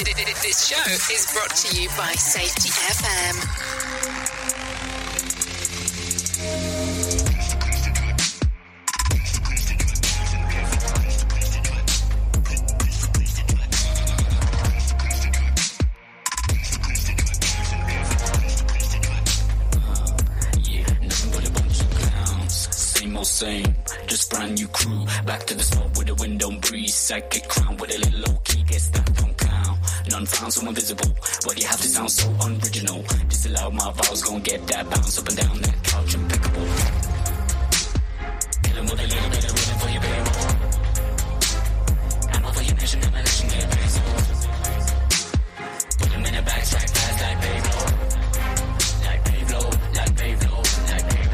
This show is brought to you by Safety FM. Same, just brand new crew. Back to the spot with the wind don't breathe. Psychic crown with a little low key. Get stuck from clown. None found, so invisible. Why do you have to sound so unoriginal? Disallow my vowels, gon' get that bounce up and down that couch impeccable. Kill 'em with a little bit of rhythm for your payroll. Ammo for your nation, ammunition, get pesos. Put 'em in a backtrack fast like Pablo. Like Pablo, like Pablo, like Pablo.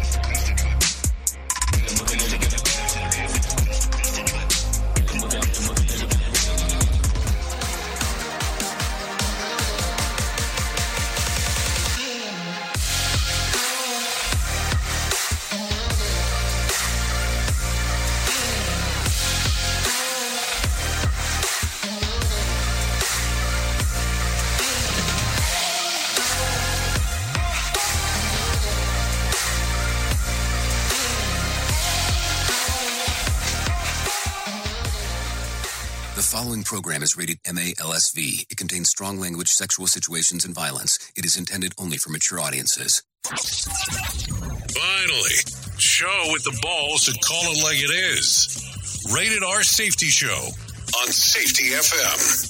The following program is rated MA-LSV. It contains strong language, sexual situations, and violence. It is intended only for mature audiences. Finally, show with the balls to call it like it is. Rated R Safety Show on Safety FM.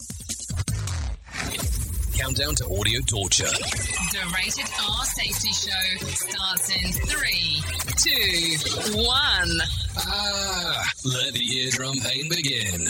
Countdown to audio torture. The Rated R Safety Show starts in 3, 2, 1. Let the eardrum pain begin.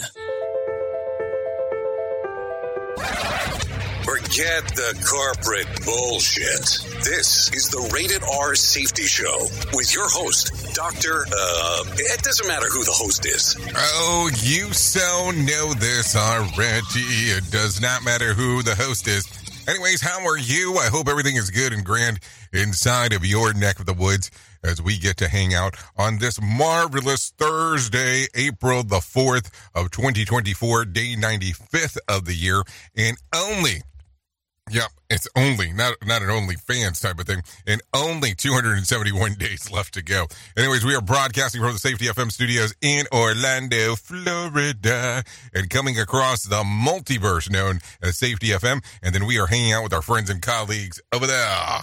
Forget the corporate bullshit. This is the Rated R Safety Show with your host, Dr. It doesn't matter who the host is. Oh, you so know this already. It does not matter who the host is. Anyways, how are you? I hope everything is good and grand inside of your neck of the woods as we get to hang out on this marvelous Thursday, April the 4th of 2024, day 95th of the year, and only... Yep, it's only, not an OnlyFans type of thing, and only 271 days left to go. Anyways, we are broadcasting from the Safety FM studios in Orlando, Florida, and coming across the multiverse known as Safety FM, and then we are hanging out with our friends and colleagues over there.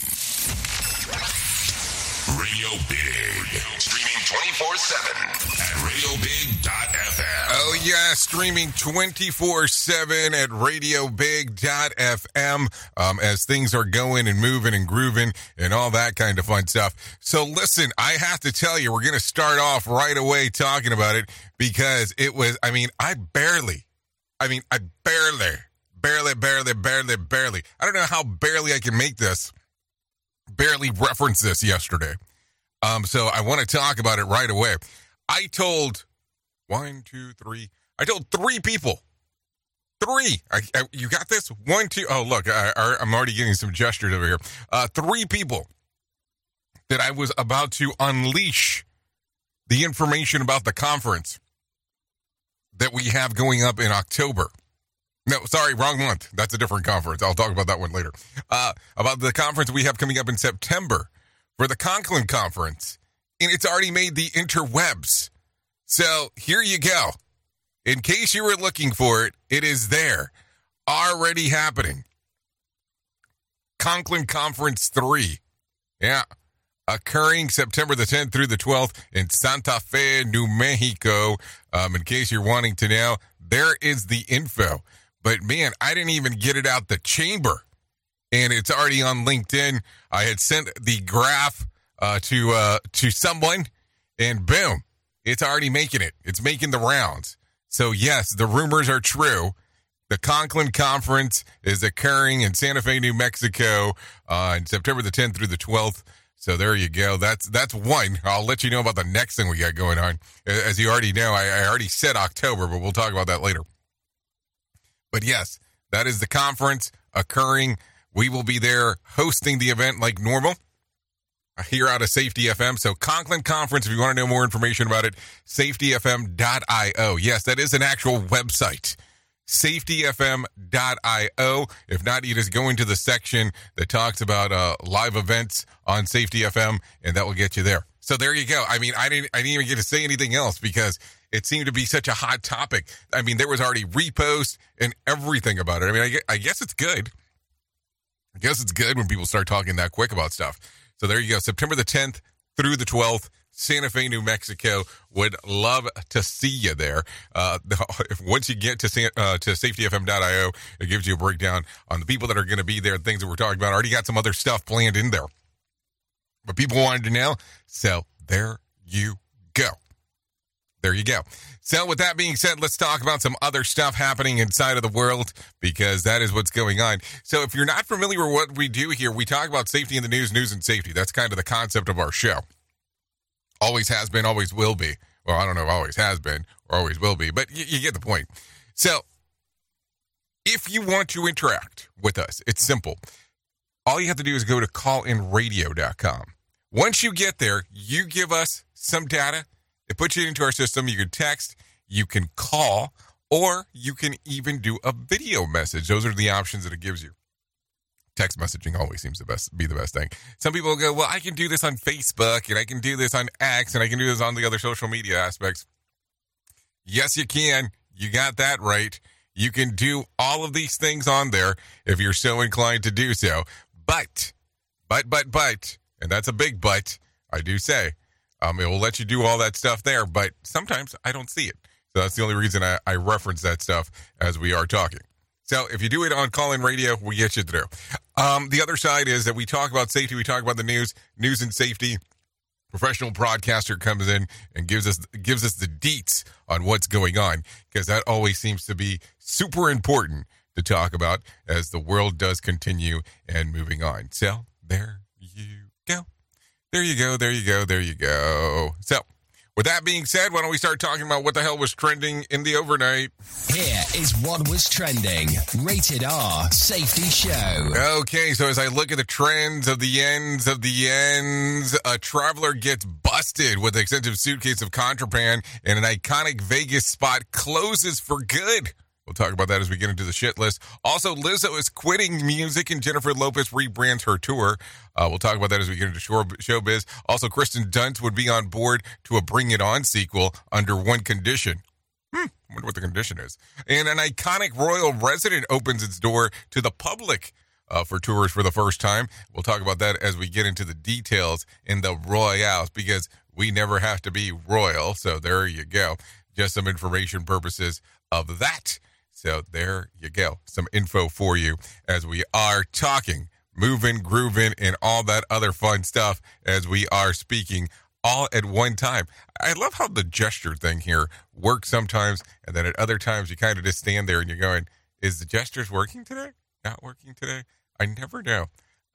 Radio Big. Streaming 24/7 at RadioBig.fm. Oh, yeah, streaming 24/7 at RadioBig.fm as things are going and moving and grooving and all that kind of fun stuff. So, listen, I have to tell you, we're going to start off right away talking about it because it was, I barely. I don't know how barely I can make this. Barely referenced this yesterday. So I want to talk about it right away. I told 3 people. 3. You got this? 1, 2. Oh, look, I'm already getting some gestures over here. 3 people that I was about to unleash the information about the conference that we have going up in October. No, sorry, wrong month. That's a different conference. I'll talk about that one later. About the conference we have coming up in September for the Conklin Conference. And it's already made the interwebs. So here you go. In case you were looking for it, it is there. Already happening. Conklin Conference 3. Yeah. Occurring September the 10th through the 12th in Santa Fe, New Mexico. In case you're wanting to know, there is the info. But, man, I didn't even get it out the chamber. And it's already on LinkedIn. I had sent the graph to someone, and boom, it's already making it. It's making the rounds. So, yes, the rumors are true. The Conklin Conference is occurring in Santa Fe, New Mexico on September the 10th through the 12th. So there you go. That's one. I'll let you know about the next thing we got going on. As you already know, I already said October, but we'll talk about that later. But yes, that is the conference occurring. We will be there hosting the event like normal here out of Safety FM. So Conklin Conference, if you want to know more information about it, safetyfm.io. Yes, that is an actual website. safetyfm.io. If not, you just go into the section that talks about live events on Safety FM, and that will get you there. So there you go. I mean, I didn't even get to say anything else because it seemed to be such a hot topic. I mean, there was already repost and everything about it. I mean, I guess it's good. I guess it's good when people start talking that quick about stuff. So there you go. September the 10th through the 12th, Santa Fe, New Mexico. Would love to see you there. Once you get to safetyfm.io, it gives you a breakdown on the people that are going to be there, things that we're talking about. Already got some other stuff planned in there. But people wanted to know, so there you go. There you go. So with that being said, let's talk about some other stuff happening inside of the world, because that is what's going on. So if you're not familiar with what we do here, we talk about safety in the news and safety. That's kind of the concept of our show. Always has been, always will be. Well, I don't know if always has been or always will be, but you get the point. So if you want to interact with us, it's simple. All you have to do is go to callinradio.com. Once you get there, you give us some data. It puts you into our system. You can text, you can call, or you can even do a video message. Those are the options that it gives you. Text messaging always seems to be the best thing. Some people go, well, I can do this on Facebook, and I can do this on X, and I can do this on the other social media aspects. Yes, you can. You got that right. You can do all of these things on there if you're so inclined to do so. But, and that's a big but, I do say, it will let you do all that stuff there, but sometimes I don't see it. So that's the only reason I reference that stuff as we are talking. So if you do it on Call-In Radio, we get you through. The other side is that we talk about safety. We talk about the news and safety. Professional broadcaster comes in and gives us the deets on what's going on, because that always seems to be super important to talk about as the world does continue and moving on. So there you go. There you go. There you go. There you go. So with that being said, why don't we start talking about what the hell was trending in the overnight? Here is what was trending. Rated R Safety Show. Okay, so as I look at the trends of the ends, a traveler gets busted with an extensive suitcase of contraband, and an iconic Vegas spot closes for good. We'll talk about that as we get into the shit list. Also, Lizzo is quitting music, and Jennifer Lopez rebrands her tour. We'll talk about that as we get into showbiz. Also, Kristen Dunst would be on board to a Bring It On sequel under one condition. I wonder what the condition is. And an iconic royal resident opens its door to the public for tours for the first time. We'll talk about that as we get into the details in the royals, because we never have to be royal. So there you go. Just some information purposes of that. So there you go. Some info for you as we are talking, moving, grooving, and all that other fun stuff as we are speaking all at one time. I love how the gesture thing here works sometimes, and then at other times you kind of just stand there and you're going, is the gestures working today? Not working today? I never know.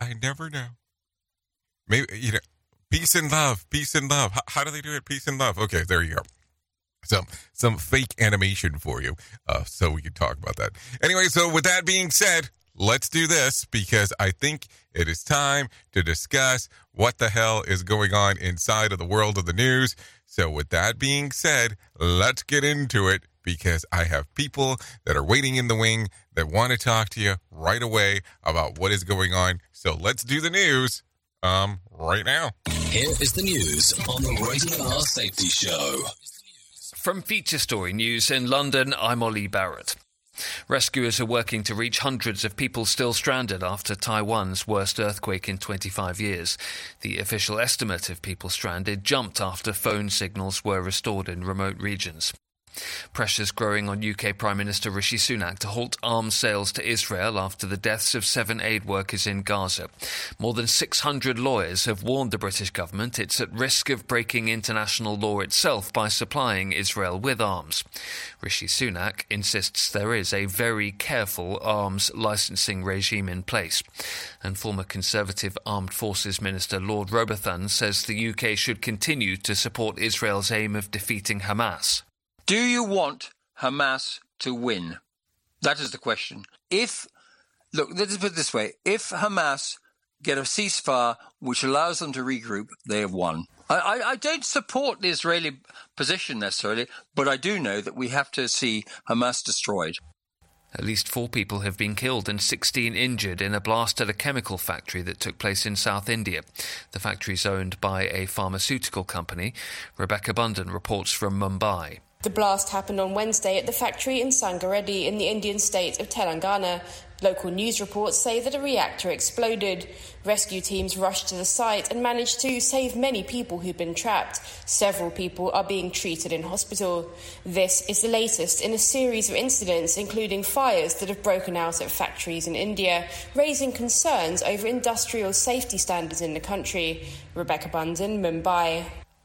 Maybe, peace and love. How do they do it? Peace and love. Okay, there you go. Some fake animation for you, so we can talk about that. Anyway, so with that being said, let's do this, because I think it is time to discuss what the hell is going on inside of the world of the news. So with that being said, let's get into it, because I have people that are waiting in the wing that want to talk to you right away about what is going on. So let's do the news right now. Here is the news on the Rated R Safety Show. From Feature Story News in London, I'm Ollie Barrett. Rescuers are working to reach hundreds of people still stranded after Taiwan's worst earthquake in 25 years. The official estimate of people stranded jumped after phone signals were restored in remote regions. Pressures growing on UK Prime Minister Rishi Sunak to halt arms sales to Israel after the deaths of 7 aid workers in Gaza. More than 600 lawyers have warned the British government it's at risk of breaking international law itself by supplying Israel with arms. Rishi Sunak insists there is a very careful arms licensing regime in place. And former Conservative Armed Forces Minister Lord Robotham says the UK should continue to support Israel's aim of defeating Hamas. Do you want Hamas to win? That is the question. Let's put it this way. If Hamas get a ceasefire which allows them to regroup, they have won. I don't support the Israeli position necessarily, but I do know that we have to see Hamas destroyed. At least 4 people have been killed and 16 injured in a blast at a chemical factory that took place in South India. The factory is owned by a pharmaceutical company. Rebecca Bundan reports from Mumbai. The blast happened on Wednesday at the factory in Sangareddy in the Indian state of Telangana. Local news reports say that a reactor exploded. Rescue teams rushed to the site and managed to save many people who'd been trapped. Several people are being treated in hospital. This is the latest in a series of incidents, including fires that have broken out at factories in India, raising concerns over industrial safety standards in the country. Rebecca Bundan, Mumbai.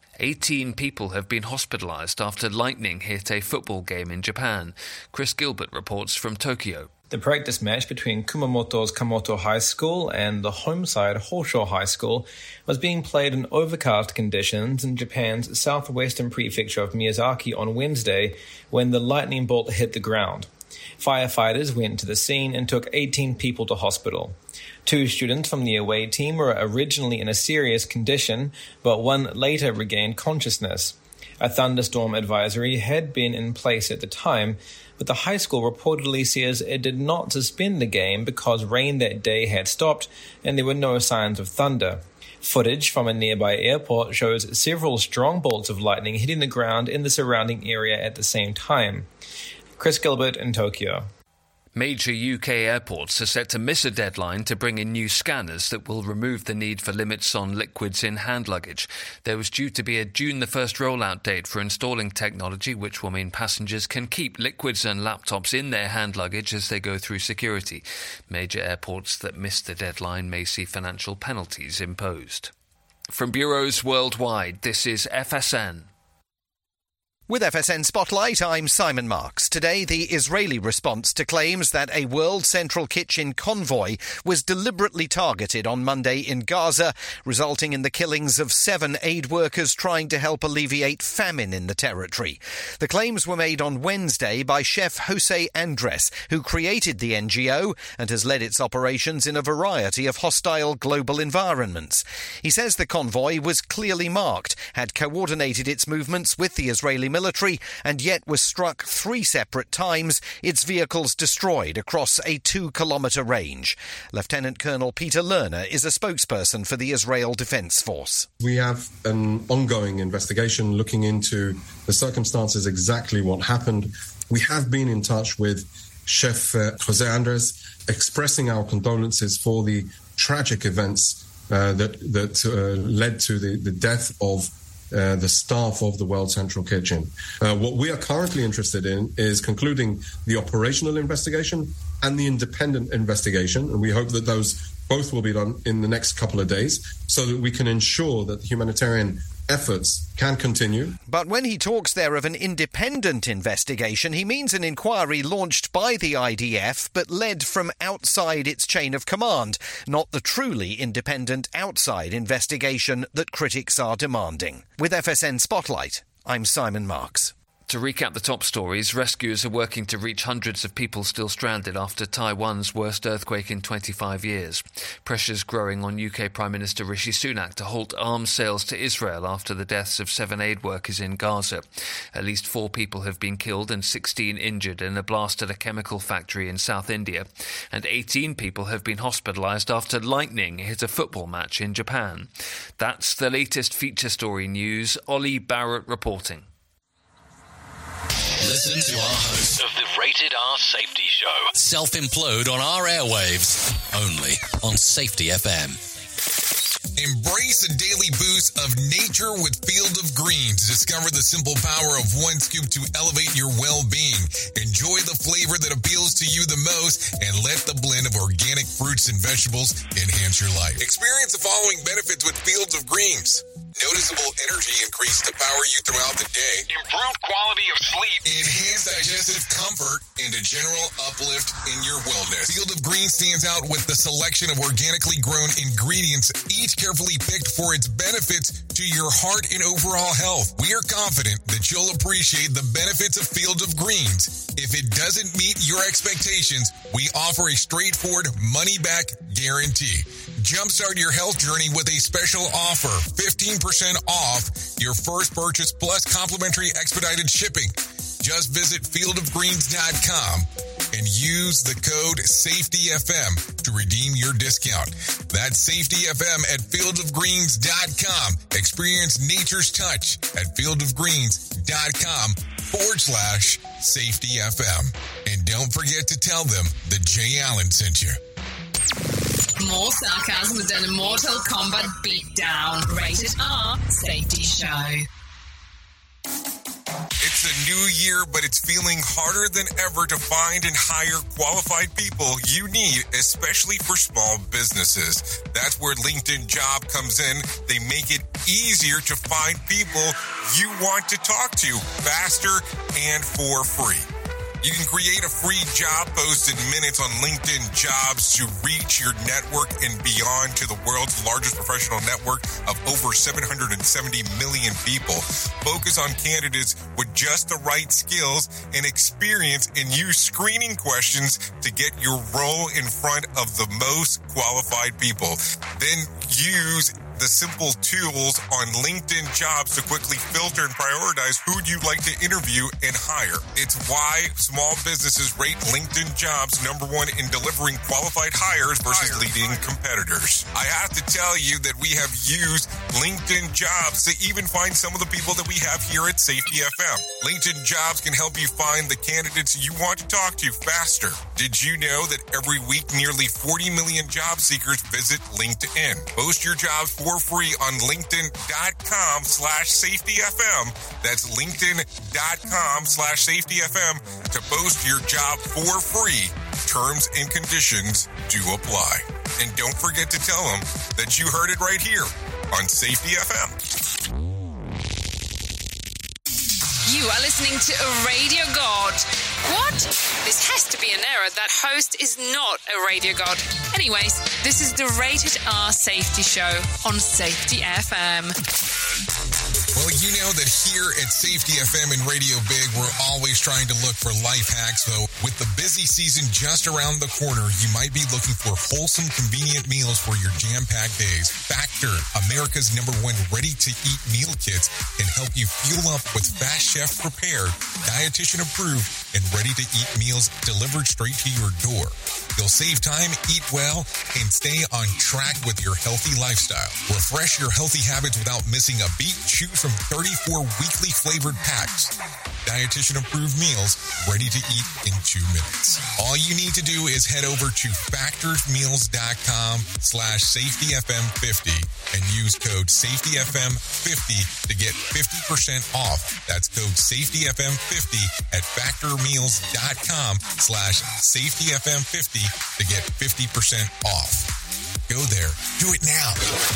18 people have been hospitalised after lightning hit a football game in Japan. Chris Gilbert reports from Tokyo. The practice match between Kumamoto's Kamoto High School and the home side Hosho High School was being played in overcast conditions in Japan's southwestern prefecture of Miyazaki on Wednesday when the lightning bolt hit the ground. Firefighters went to the scene and took 18 people to hospital. 2 students from the away team were originally in a serious condition, but one later regained consciousness. A thunderstorm advisory had been in place at the time, but the high school reportedly says it did not suspend the game because rain that day had stopped and there were no signs of thunder. Footage from a nearby airport shows several strong bolts of lightning hitting the ground in the surrounding area at the same time. Chris Gilbert in Tokyo. Major UK airports are set to miss a deadline to bring in new scanners that will remove the need for limits on liquids in hand luggage. There was due to be a June the 1st rollout date for installing technology which will mean passengers can keep liquids and laptops in their hand luggage as they go through security. Major airports that miss the deadline may see financial penalties imposed. From bureaus worldwide, this is FSN. With FSN Spotlight, I'm Simon Marks. Today, the Israeli response to claims that a World Central Kitchen convoy was deliberately targeted on Monday in Gaza, resulting in the killings of 7 aid workers trying to help alleviate famine in the territory. The claims were made on Wednesday by Chef Jose Andres, who created the NGO and has led its operations in a variety of hostile global environments. He says the convoy was clearly marked, had coordinated its movements with the Israeli military, and yet was struck 3 separate times, its vehicles destroyed across a 2-kilometre range. Lieutenant Colonel Peter Lerner is a spokesperson for the Israel Defence Force. We have an ongoing investigation looking into the circumstances, exactly what happened. We have been in touch with Chef Jose Andres, expressing our condolences for the tragic events that led to the death of the staff of the World Central Kitchen. What we are currently interested in is concluding the operational investigation and the independent investigation, and we hope that those both will be done in the next couple of days so that we can ensure that the humanitarian efforts can continue. But when he talks there of an independent investigation, he means an inquiry launched by the IDF but led from outside its chain of command, not the truly independent outside investigation that critics are demanding. With FSN Spotlight, I'm Simon Marks. To recap the top stories, rescuers are working to reach hundreds of people still stranded after Taiwan's worst earthquake in 25 years. Pressure's growing on UK Prime Minister Rishi Sunak to halt arms sales to Israel after the deaths of 7 aid workers in Gaza. At least 4 people have been killed and 16 injured in a blast at a chemical factory in South India. And 18 people have been hospitalised after lightning hit a football match in Japan. That's the latest feature story news. Ollie Barrett reporting. Listen to our host of the Rated R Safety Show. Self-implode on our airwaves. Only on Safety FM. Embrace a daily boost of nature with Field of Greens. Discover the simple power of one scoop to elevate your well-being. Enjoy the flavor that appeals to you the most and let the blend of organic fruits and vegetables enhance your life. Experience the following benefits with Fields of Greens. Noticeable energy increase to power you throughout the day. Improved quality of sleep. Enhanced digestive comfort and a general uplift in your wellness. Field of Greens stands out with the selection of organically grown ingredients, each carefully picked for its benefits to your heart and overall health. We are confident that you'll appreciate the benefits of Field of Greens. If it doesn't meet your expectations, we offer a straightforward money-back guarantee. Jumpstart your health journey with a special offer, 15% off your first purchase plus complimentary expedited shipping. Just visit fieldofgreens.com and use the code SAFETYFM to redeem your discount. That's SAFETYFM at fieldofgreens.com. Experience nature's touch at fieldofgreens.com/SAFETYFM. And don't forget to tell them that Jay Allen sent you. More sarcasm than a Mortal Kombat beatdown. Rated R Safety Show. It's a new year, but it's feeling harder than ever to find and hire qualified people you need, especially for small businesses. That's where LinkedIn Job comes in. They make it easier to find people you want to talk to faster and for free. You can create a free job post in minutes on LinkedIn Jobs to reach your network and beyond to the world's largest professional network of over 770 million people. Focus on candidates with just the right skills and experience and use screening questions to get your role in front of the most qualified people. Then use the simple tools on LinkedIn Jobs to quickly filter and prioritize who you'd like to interview and hire. It's why small businesses rate LinkedIn Jobs number one in delivering qualified hires versus leading competitors. I have to tell you that we have used LinkedIn Jobs to even find some of the people that we have here at Safety FM. LinkedIn Jobs can help you find the candidates you want to talk to faster. Did you know that every week nearly 40 million job seekers visit LinkedIn? Post your jobs for free on linkedin.com/safetyfm. That's linkedin.com/safetyfm to post your job for free. Terms and conditions do apply. And don't forget to tell them that you heard it right here on Safety FM. You are listening to a radio god. What? This has to be an error. That host is not a radio god. Anyways, this is the Rated R Safety Show on Safety FM. Well, you know that here at Safety FM and Radio Big, we're always trying to look for life hacks. So with the busy season just around the corner, you might be looking for wholesome, convenient meals for your jam-packed days. Factor, America's #1 ready-to-eat meal kits, can help you fuel up with fast chef prepared, dietitian approved, and ready-to-eat meals delivered straight to your door. You'll save time, eat well, and stay on track with your healthy lifestyle. Refresh your healthy habits without missing a beat. Choose from 34 weekly flavored packs. Dietitian-approved meals ready to eat in 2 minutes. All you need to do is head over to factorsmeals.com/safetyfm50 and use code safetyfm50 to get 50% off. That's code safetyfm50 at factormeals.com/safetyfm50 to get 50% off. Go there. Do it now.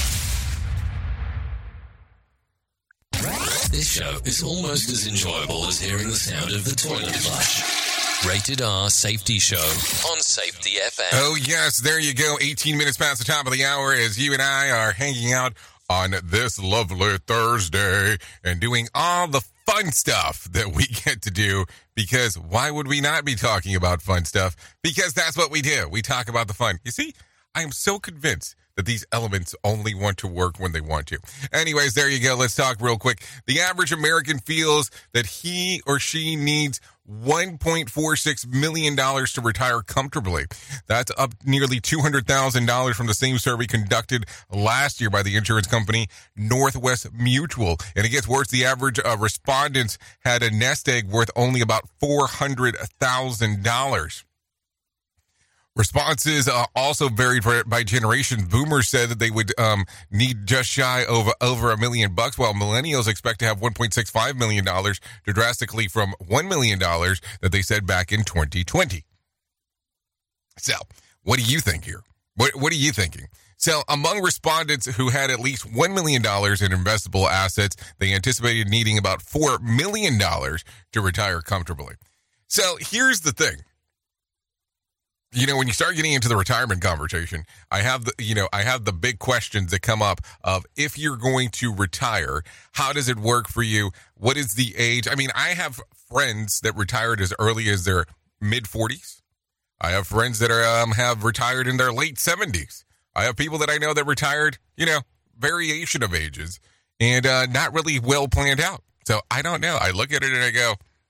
This show is almost as enjoyable as hearing the sound of the toilet flush. Rated R Safety Show on Safety FM. Oh, yes, there you go. 18 minutes past the top of the hour as you and I are hanging out on this lovely Thursday and doing all the fun stuff that we get to do, because why would we not be talking about fun stuff? Because that's what we do. We talk about the fun. You see, I am so convinced that these elements only want to work when they want to. Anyways, there you go. Let's talk real quick. The average American feels that he or she needs $1.46 million to retire comfortably. That's up nearly $200,000 from the same survey conducted last year by the insurance company Northwest Mutual. And it gets worse. The average respondents had a nest egg worth only about $400,000. Responses also varied by generation. Boomers said that they would need just shy over $1 million, while millennials expect to have $1.65 million, to drastically from $1 million that they said back in 2020. So, what do you think here? What are you thinking? So, among respondents who had at least $1 million in investable assets, they anticipated needing about $4 million to retire comfortably. So, here's the thing. You know, when you start getting into the retirement conversation, I have the big questions that come up of, if you're going to retire, how does it work for you? What is the age? I mean, I have friends that retired as early as their mid-40s. I have friends that have retired in their late 70s. I have people that I know that retired, variation of ages, and not really well planned out. So I don't know. I look at it and I go,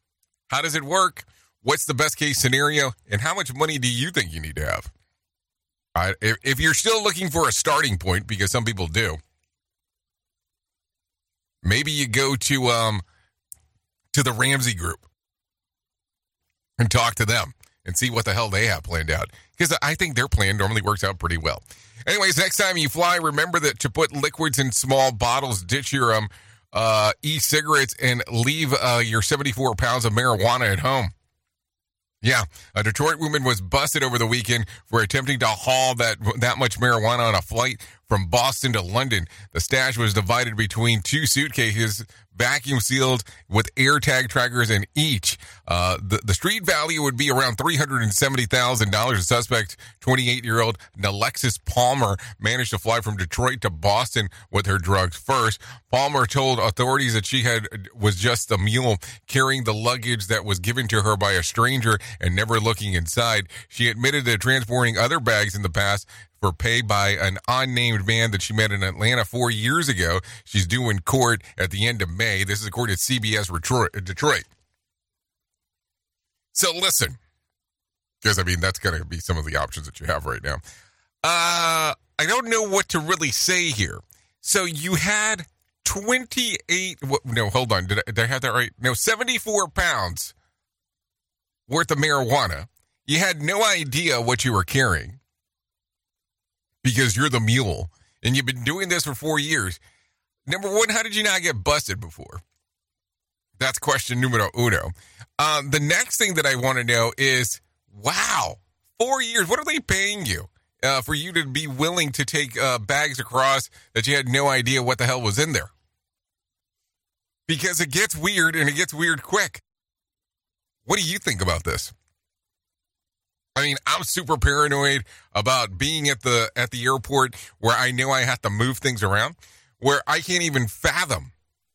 How does it work? What's the best case scenario? And how much money do you think you need to have? If you're still looking for a starting point, because some people do, maybe you go to the Ramsey Group and talk to them and see what the hell they have planned out. Because I think their plan normally works out pretty well. Anyways, next time you fly, remember that to put liquids in small bottles, ditch your e-cigarettes, and leave your 74 pounds of marijuana at home. Yeah, a Detroit woman was busted over the weekend for attempting to haul that much marijuana on a flight from Boston to London. The stash was divided between 2 suitcases, vacuum sealed with AirTag trackers in each. The street value would be around $370,000. The suspect, 28-year-old Alexis Palmer, managed to fly from Detroit to Boston with her drugs first. Palmer told authorities that she was just a mule carrying the luggage that was given to her by a stranger and never looking inside. She admitted to transporting other bags in the past for pay by an unnamed man that she met in Atlanta 4 years ago. She's due in court at the end of May. This is according to CBS Detroit. So listen, because, that's going to be some of the options that you have right now. I don't know what to really say here. So you had 74 pounds worth of marijuana. You had no idea what you were carrying because you're the mule, and you've been doing this for 4 years. Number one, how did you not get busted before? That's question numero uno. The next thing that I want to know is, wow, 4 years. What are they paying you for you to be willing to take bags across that you had no idea what the hell was in there? Because it gets weird, and it gets weird quick. What do you think about this? I'm super paranoid about being at the airport where I know I have to move things around, where I can't even fathom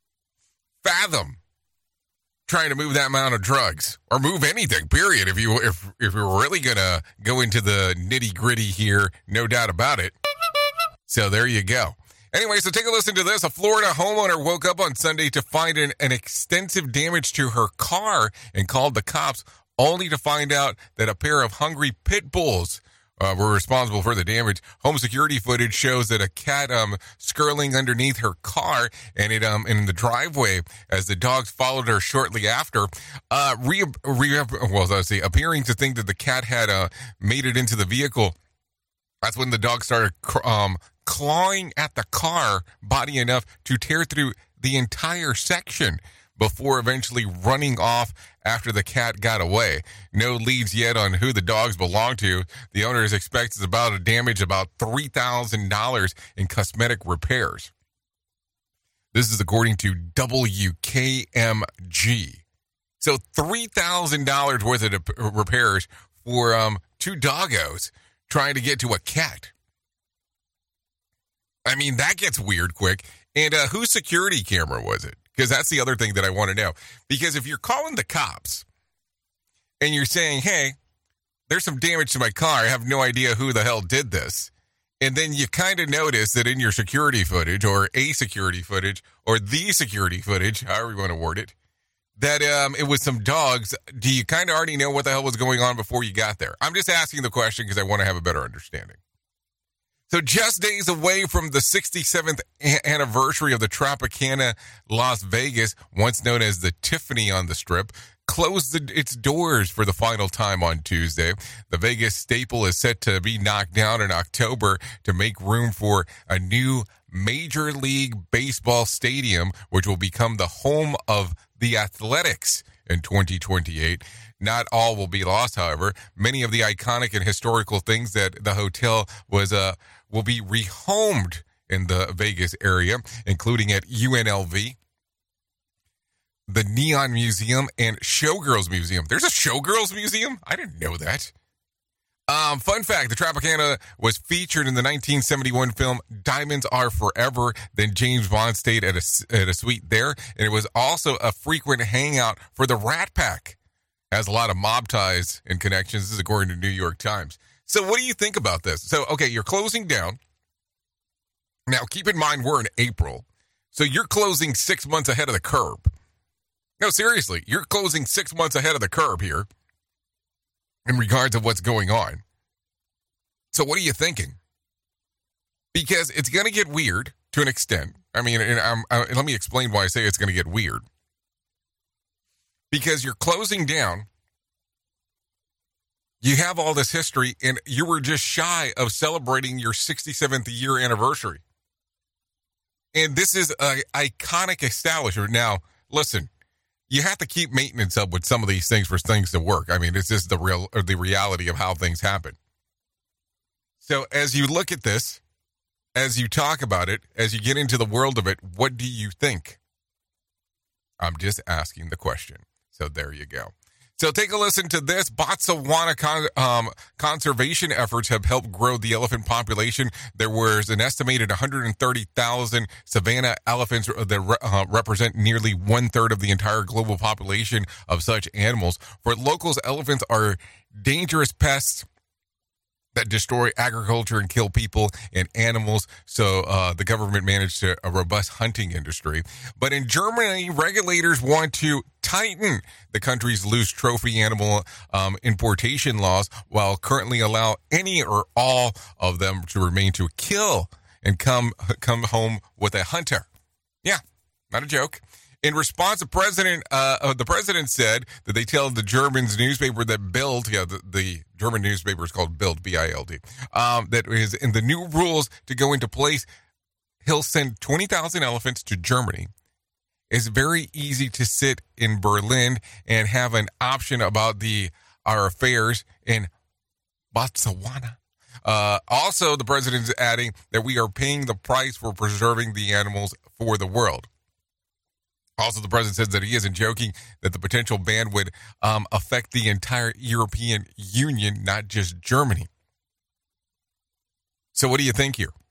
trying to move that amount of drugs or move anything, period. If you're really going to go into the nitty gritty here, no doubt about it. So there you go. Anyway, so take a listen to this. A Florida homeowner woke up on Sunday to find an extensive damage to her car and called the cops, only to find out that a pair of hungry pit bulls were responsible for the damage. Home security footage shows that a cat skirling underneath her car and in the driveway as the dogs followed her shortly after, appearing to think that the cat had made it into the vehicle. That's when the dog started clawing at the car body enough to tear through the entire section before eventually running off after the cat got away. No leads yet on who the dogs belong to. The owners expect it's about a damage about $3,000 in cosmetic repairs. This is according to WKMG. So $3,000 worth of repairs for 2 doggos trying to get to a cat. That gets weird quick. And whose security camera was it? Because that's the other thing that I want to know. Because if you're calling the cops and you're saying, hey, there's some damage to my car, I have no idea who the hell did this. And then you kind of notice that in your security footage or a security footage or the security footage, however you want to word it, that it was some dogs. Do you kind of already know what the hell was going on before you got there? I'm just asking the question because I want to have a better understanding. So just days away from the 67th anniversary of the Tropicana Las Vegas, once known as the Tiffany on the Strip, closed its doors for the final time on Tuesday. The Vegas staple is set to be knocked down in October to make room for a new Major League Baseball stadium, which will become the home of the Athletics in 2028. Not all will be lost, however. Many of the iconic and historical things that the hotel will be rehomed in the Vegas area, including at UNLV, the Neon Museum, and Showgirls Museum. There's a Showgirls Museum? I didn't know that. Fun fact, the Tropicana was featured in the 1971 film Diamonds Are Forever. Then James Bond stayed at a suite there, and it was also a frequent hangout for the Rat Pack. Has a lot of mob ties and connections. This is according to New York Times. So what do you think about this? So, okay, you're closing down. Now, keep in mind, we're in April. So you're closing 6 months ahead of the curve. No, seriously, you're closing 6 months ahead of the curve here in regards to what's going on. So what are you thinking? Because it's going to get weird to an extent. I mean, let me explain why I say it's going to get weird. Because you're closing down. You have all this history, and you were just shy of celebrating your 67th year anniversary. And this is an iconic establishment. Now, listen, you have to keep maintenance up with some of these things for things to work. I mean, it's just the reality of how things happen. So as you look at this, as you talk about it, as you get into the world of it, what do you think? I'm just asking the question. So there you go. So take a listen to this. Botswana conservation efforts have helped grow the elephant population. There was an estimated 130,000 savanna elephants that represent nearly 1/3 of the entire global population of such animals. For locals, elephants are dangerous pests that destroy agriculture and kill people and animals. So the government managed a robust hunting industry. But in Germany, regulators want to tighten the country's loose trophy animal importation laws, while currently allow any or all of them to remain to kill and come home with a hunter. Yeah, not a joke. In response, the president said that they tell the German's newspaper that Bild, the German newspaper is called Bild, B-I-L-D, that is in the new rules to go into place, he'll send 20,000 elephants to Germany. It's very easy to sit in Berlin and have an option about our affairs in Botswana. Also, the president is adding that we are paying the price for preserving the animals for the world. Also, the president says that he isn't joking, that the potential ban would affect the entire European Union, not just Germany. So what do you think here?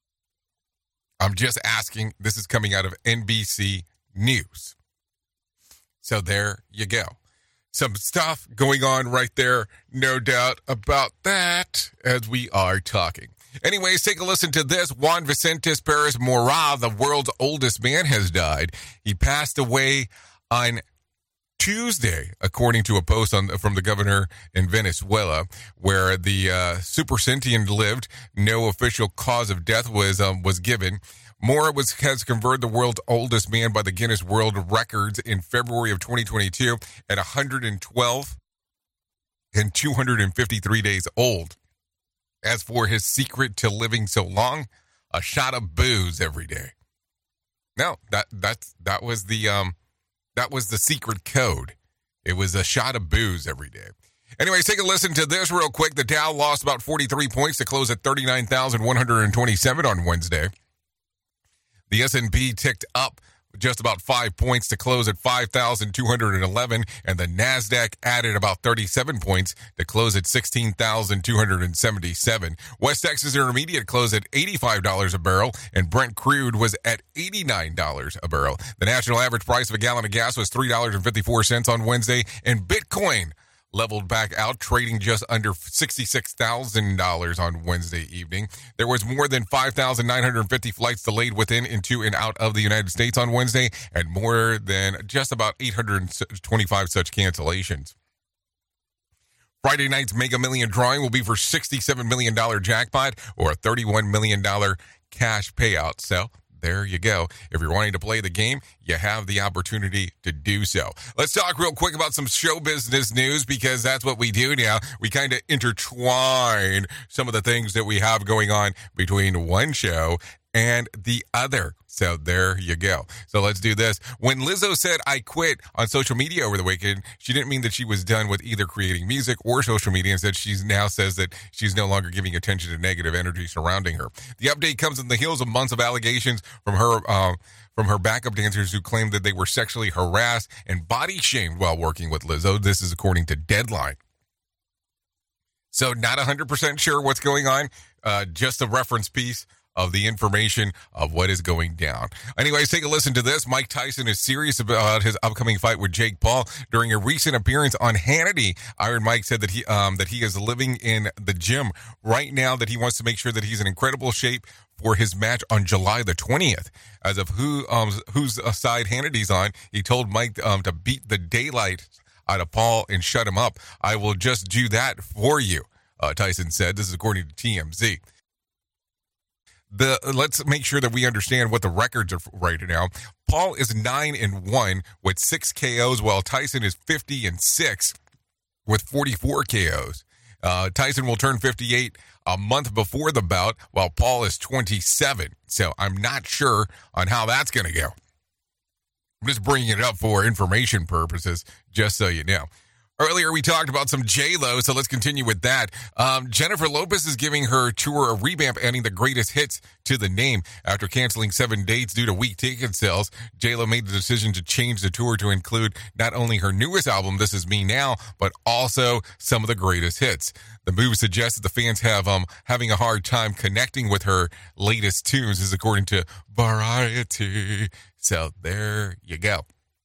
I'm just asking. This is coming out of NBC News. So there you go. Some stuff going on right there, no doubt about that, as we are talking. Anyways, take a listen to this. Juan Vicente Pérez Mora, the world's oldest man, has died. He passed away on Tuesday, according to a post from the governor in Venezuela, where the super sentient lived. No official cause of death was given. Mora has converted the world's oldest man by the Guinness World Records in February of 2022 at 112 and 253 days old. As for his secret to living so long, a shot of booze every day. No, that was the secret code. It was a shot of booze every day. Anyways, take a listen to this real quick. The Dow lost about 43 points to close at 39,127 on Wednesday. The S&P ticked up just about 5 points to close at 5,211, and the NASDAQ added about 37 points to close at 16,277. West Texas Intermediate closed at $85 a barrel, and Brent crude was at $89 a barrel. The national average price of a gallon of gas was $3.54 on Wednesday, and Bitcoin leveled back out, trading just under $66,000 on Wednesday evening. There was more than 5,950 flights delayed within, into, and out of the United States on Wednesday, and more than just about 825 such cancellations. Friday night's Mega Million drawing will be for $67 million jackpot or a $31 million cash payout. So there you go. If you're wanting to play the game, you have the opportunity to do so. Let's talk real quick about some show business news, because that's what we do now. We kind of intertwine some of the things that we have going on between one show and the other. So there you go. So let's do this. When Lizzo said "I quit" on social media over the weekend, she didn't mean that she was done with either creating music or social media. Instead, she now says that she's no longer giving attention to negative energy surrounding her. The update comes in the heels of months of allegations from her backup dancers who claimed that they were sexually harassed and body shamed while working with Lizzo. This is according to Deadline. So not 100% sure what's going on. Just a reference piece of the information of what is going down. Anyways, take a listen to this. Mike Tyson is serious about his upcoming fight with Jake Paul. During a recent appearance on Hannity, Iron Mike said that he is living in the gym right now, that he wants to make sure that he's in incredible shape for his match on July the 20th. As of whose side Hannity's on, he told Mike to beat the daylight out of Paul and shut him up. I will just do that for you, Tyson said. This is according to TMZ. Let's make sure that we understand what the records are right now. Paul is 9-1 with 6 KOs, while Tyson is 50-6 with 44 KOs. Tyson will turn 58 a month before the bout, while Paul is 27. So I'm not sure on how that's going to go. I'm just bringing it up for information purposes, just so you know. Earlier, we talked about some J-Lo, so let's continue with that. Jennifer Lopez is giving her tour a revamp, adding the greatest hits to the name. After canceling 7 dates due to weak ticket sales, J-Lo made the decision to change the tour to include not only her newest album, This Is Me Now, but also some of the greatest hits. The move suggests that the fans have having a hard time connecting with her latest tunes, is according to Variety. So there you go.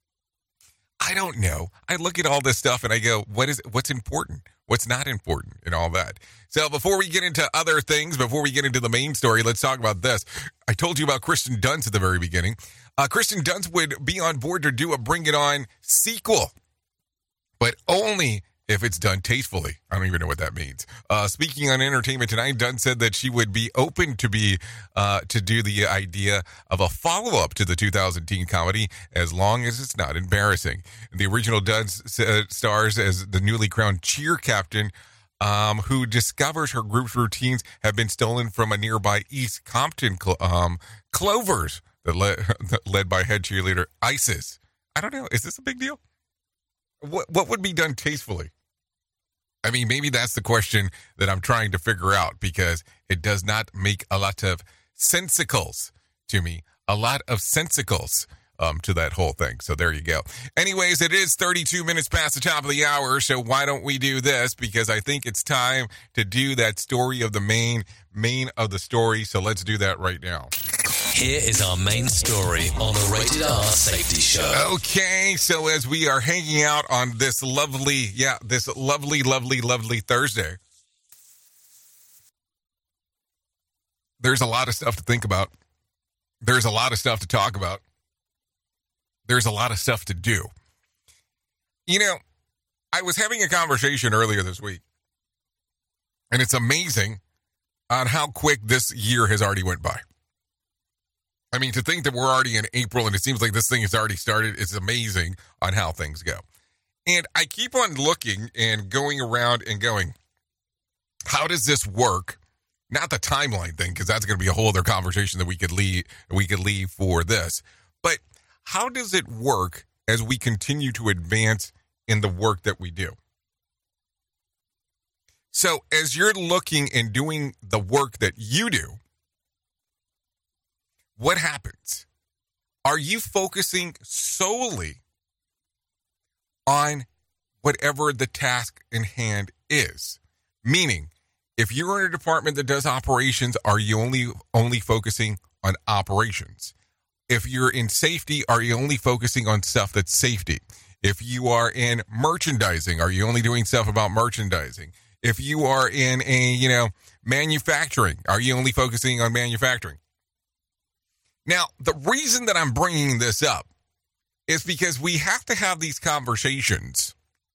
I don't know. I look at all this stuff and I go, what's important? What's not important and all that. So before we get into other things, before we get into the main story, let's talk about this. I told you about Kristen Dunst at the very beginning. Kristen Dunst would be on board to do a Bring It On sequel, but only if it's done tastefully. I don't even know what that means. Speaking on Entertainment Tonight, Dunn said that she would be open to do the idea of a follow-up to the 2010 comedy, as long as it's not embarrassing. The original Dunn stars as the newly crowned cheer captain, who discovers her group's routines have been stolen from a nearby East Compton Clovers, led by head cheerleader Isis. I don't know. Is this a big deal? What would be done tastefully? I mean, maybe that's the question that I'm trying to figure out, because it does not make a lot of sensicles to me. A lot of sensicles to that whole thing. So there you go. Anyways, it is 32 minutes past the top of the hour, so why don't we do this? Because I think it's time to do that story of the main of the story. So let's do that right now. Here is our main story on the Rated R Safety Show. Okay, so as we are hanging out on this lovely Thursday, there's a lot of stuff to think about. There's a lot of stuff to talk about. There's a lot of stuff to do. You know, I was having a conversation earlier this week, and it's amazing on how quick this year has already went by. I mean, to think that we're already in April and it seems like this thing has already started, it's amazing on how things go. And I keep on looking and going around and going, how does this work? Not the timeline thing, because that's going to be a whole other conversation that we could leave for this. But how does it work as we continue to advance in the work that we do? So as you're looking and doing the work that you do, what happens? Are you focusing solely on whatever the task in hand is? Meaning, if you're in a department that does operations, are you only focusing on operations? If you're in safety, are you only focusing on stuff that's safety? If you are in merchandising, are you only doing stuff about merchandising? If you are in manufacturing, are you only focusing on manufacturing? Now, the reason that I'm bringing this up is because we have to have these conversations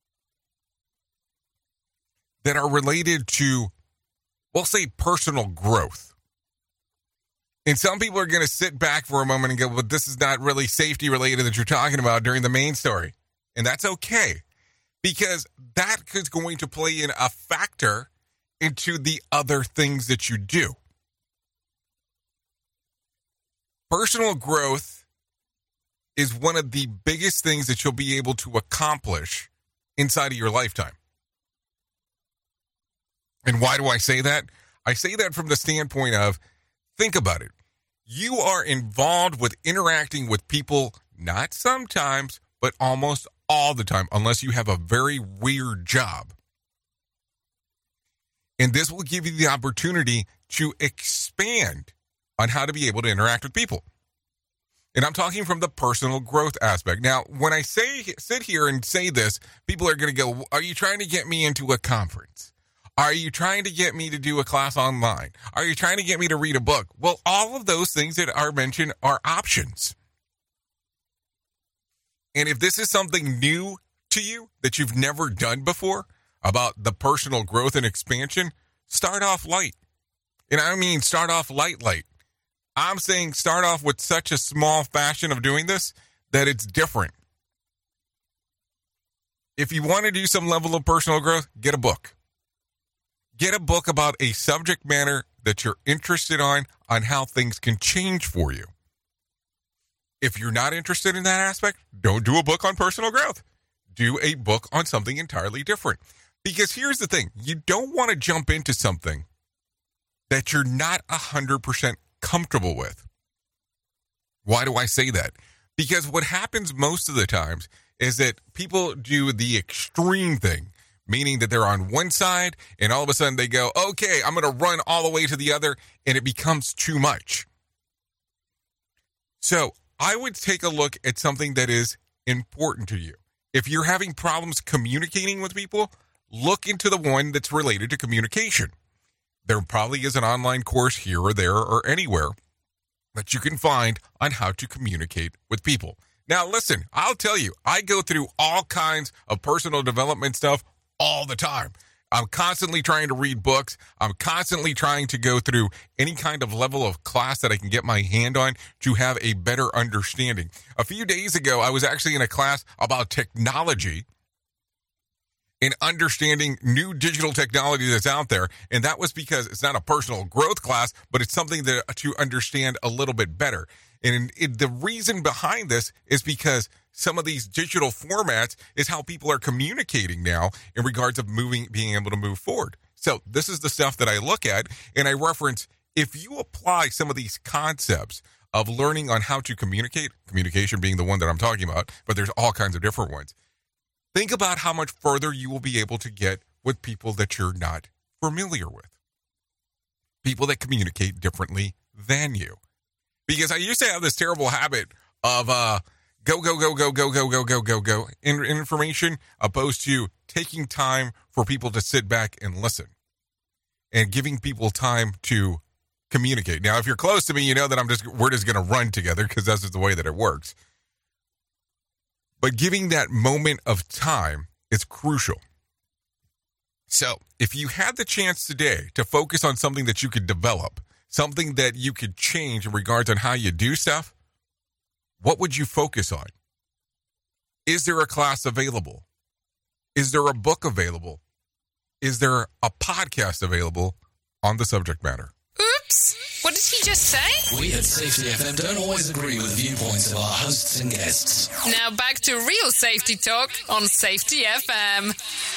that are related to, we'll say, personal growth. And some people are going to sit back for a moment and go, but this is not really safety related that you're talking about during the main story. And that's okay, because that is going to play in a factor into the other things that you do. Personal growth is one of the biggest things that you'll be able to accomplish inside of your lifetime. And why do I say that? I say that from the standpoint of, think about it. You are involved with interacting with people, not sometimes, but almost all the time, unless you have a very weird job. And this will give you the opportunity to expand on how to be able to interact with people. And I'm talking from the personal growth aspect. Now, when I sit here and say this, people are going to go, are you trying to get me into a conference? Are you trying to get me to do a class online? Are you trying to get me to read a book? Well, all of those things that are mentioned are options. And if this is something new to you that you've never done before about the personal growth and expansion, start off light. And I mean start off light. I'm saying start off with such a small fashion of doing this that it's different. If you want to do some level of personal growth, get a book. Get a book about a subject matter that you're interested on how things can change for you. If you're not interested in that aspect, don't do a book on personal growth. Do a book on something entirely different. Because here's the thing, you don't want to jump into something that you're not 100% comfortable with. Why do I say that? Because what happens most of the times is that people do the extreme thing, meaning that they're on one side and all of a sudden they go, okay, I'm going to run all the way to the other, and it becomes too much. So I would take a look at something that is important to you. If you're having problems communicating with people, look into the one that's related to communication. There probably is an online course here or there or anywhere that you can find on how to communicate with people. Now, listen, I'll tell you, I go through all kinds of personal development stuff all the time. I'm constantly trying to read books. I'm constantly trying to go through any kind of level of class that I can get my hand on to have a better understanding. A few days ago, I was actually in a class about technology and understanding new digital technology that's out there. And that was because it's not a personal growth class, but it's something to understand a little bit better. And the reason behind this is because some of these digital formats is how people are communicating now in regards of being able to move forward. So this is the stuff that I look at and I reference. If you apply some of these concepts of learning on how to communicate, communication being the one that I'm talking about, but there's all kinds of different ones. Think about how much further you will be able to get with people that you're not familiar with. People that communicate differently than you. Because I used to have this terrible habit of go information opposed to taking time for people to sit back and listen and giving people time to communicate. Now, if you're close to me, you know that we're just going to run together because that's just the way that it works. But giving that moment of time is crucial. So if you had the chance today to focus on something that you could develop, something that you could change in regards on how you do stuff, what would you focus on? Is there a class available? Is there a book available? Is there a podcast available on the subject matter? Oops! What did he just say? We at Safety FM don't always agree with viewpoints of our hosts and guests. Now back to real safety talk on Safety FM.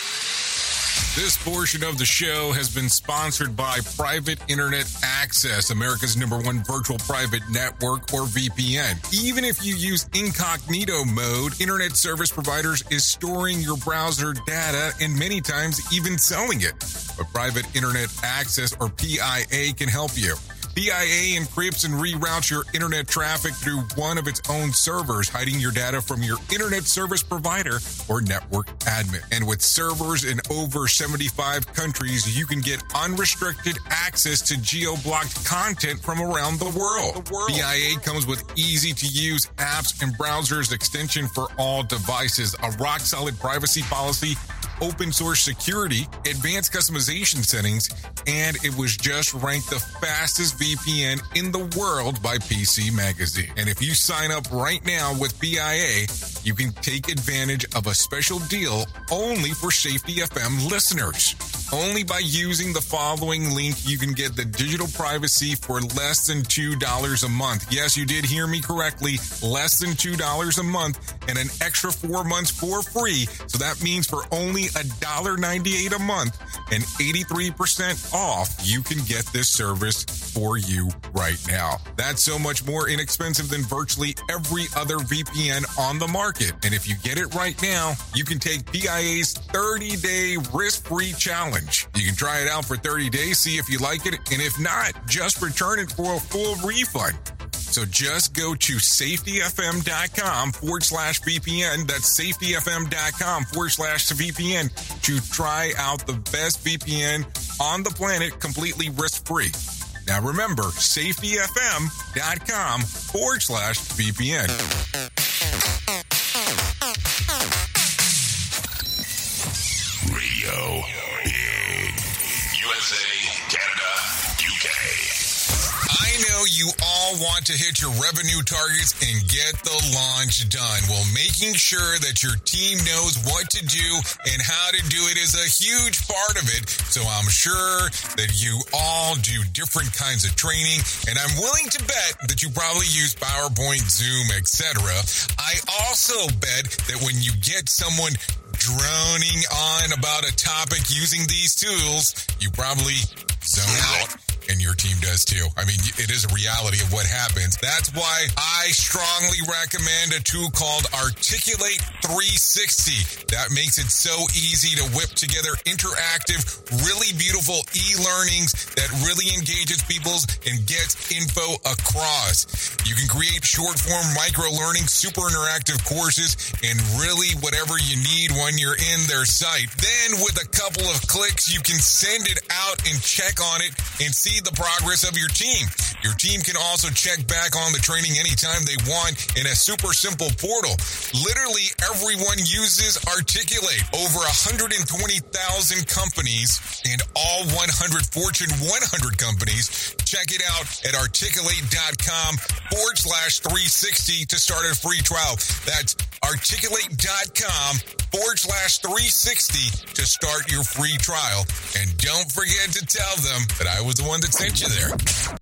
This portion of the show has been sponsored by Private Internet Access, America's #1 virtual private network, or VPN. Even if you use incognito mode, internet service providers is storing your browser data and many times even selling it. But Private Internet Access, or PIA, can help you. PIA encrypts and reroutes your internet traffic through one of its own servers, hiding your data from your internet service provider or network admin. And with servers in over 75 countries, you can get unrestricted access to geo-blocked content from around the world. PIA comes with easy-to-use apps and browsers extension for all devices, a rock-solid privacy policy, open source security, advanced customization settings, and it was just ranked the fastest VPN in the world by PC Magazine. And if you sign up right now with PIA, you can take advantage of a special deal only for Safety FM listeners. Only by using the following link, you can get the digital privacy for less than $2 a month. Yes, you did hear me correctly. Less than $2 a month and an extra 4 months for free. So that means for only $1.98 a month and 83% off, you can get this service for you right now. That's so much more inexpensive than virtually every other VPN on the market. And if you get it right now, you can take PIA's 30-day risk-free challenge. challenge. You can try it out for 30 days, see if you like it, and if not, just return it for a full refund. So just go to safetyfm.com/VPN. That's safetyfm.com/VPN to try out the best VPN on the planet completely risk-free. Now remember, safetyfm.com/VPN. Radio in USA, Canada, UK. I know you all want to hit your revenue targets and get the launch done. Well, making sure that your team knows what to do and how to do it is a huge part of it. So I'm sure that you all do different kinds of training, and I'm willing to bet that you probably use PowerPoint, Zoom, etc. I also bet that when you get someone droning on about a topic using these tools, you probably zone out. And your team does too. I mean, it is a reality of what happens. That's why I strongly recommend a tool called Articulate 360. That makes it so easy to whip together interactive, really beautiful e-learnings that really engages people and gets info across. You can create short-form micro-learning, super interactive courses, and really whatever you need when you're in their site. Then with a couple of clicks, you can send it out and check on it and see the progress of your team. Your team can also check back on the training anytime they want in a super simple portal. Literally everyone uses Articulate. Over 120,000 companies and all 100 Fortune 100 companies. Check it out at articulate.com/360 to start a free trial. That's articulate.com/360 to start your free trial. And don't forget to tell them that I was the one that sent you there.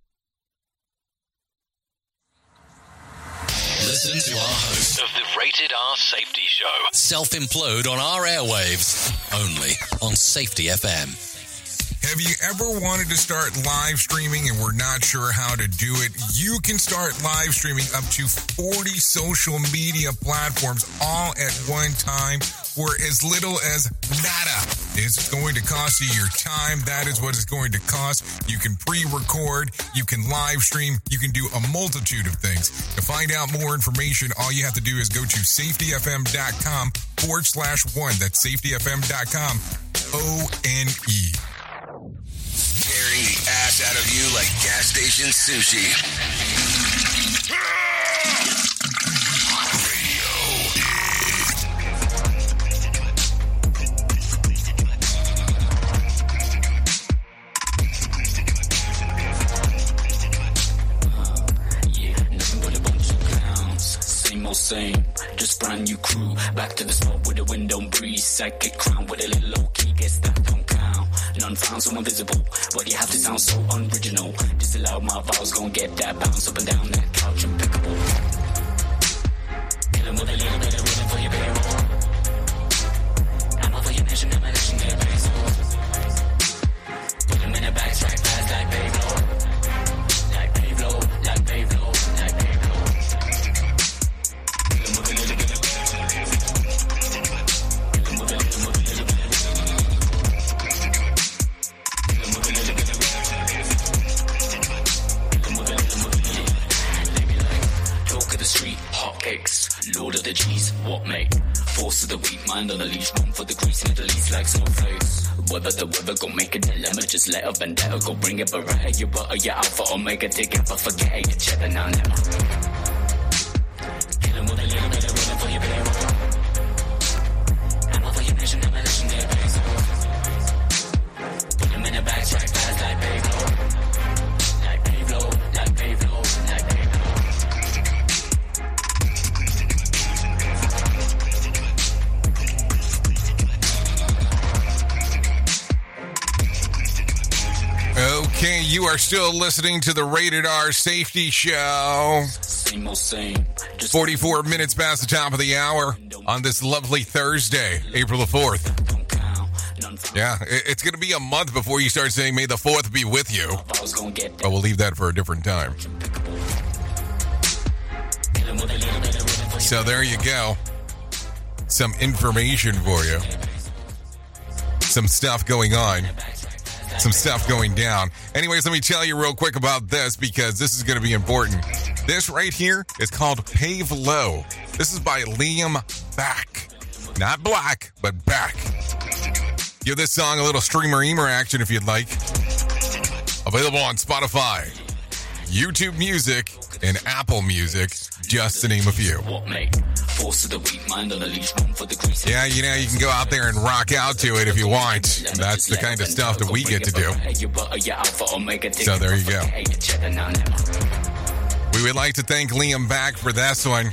Listen to our host of the Rated R Safety Show. Self-implode on our airwaves, only on Safety FM. Have you ever wanted to start live streaming and were not sure how to do it? You can start live streaming up to 40 social media platforms all at one time for as little as nada. It's going to cost you your time. That is what it's going to cost. You can pre-record, you can live stream, you can do a multitude of things. To find out more information, all you have to do is go to safetyfm.com/one. That's safetyfm.com, ONE. Tearing the ass out of you like gas station sushi. Same, just brand new crew. Back to the spot with the wind don't breeze. Psychic crown with a little low key. Gets that don't count. None found, so invisible. But you have to sound so unoriginal. Disallow my vowels, gon' get that bounce up and down that couch impeccable. Kill 'em with a little bit of rhythm for your payroll. I'm over your nation, I'm a nation, get paid. Put 'em in a backtrack fast like Pablo. Like Pablo, like Pablo, like Pablo. Lord of the G's, what mate? Force of the weak, mind on the leash, one for the grease, and the least like snowflakes. Whether the weather gon' make a dilemma, just let a vendetta go bring it, Beretta, you butter, your alpha, omega, together, forget it, your cheddar, now never. Kill 'em with a little bit of rhythm for your payroll. I'm over your nation, I'm a nation, get paid. Put 'em in a backtrack fast like Pablo. Like Pablo, like Pablo, like Pablo. Okay, you are still listening to the Rated R Safety Show. 44 minutes past the top of the hour on this lovely Thursday, April the 4th. Yeah, it's going to be a month before you start saying, may the 4th be with you. But we'll leave that for a different time. So there you go. Some information for you. some stuff going on. Some stuff going down. Anyways, let me tell you real quick about this because this is going to be important. This right here is called Pave Low. This is by Liam Back. Not Black, but Back. Give this song a little streamer-eamer action if you'd like. Available on Spotify, YouTube Music, and Apple Music, just to name a few. Yeah, you know, you can go out there and rock out to it if you want. That's the kind of stuff that we get to do. So there you go. We would like to thank Liam Back for this one.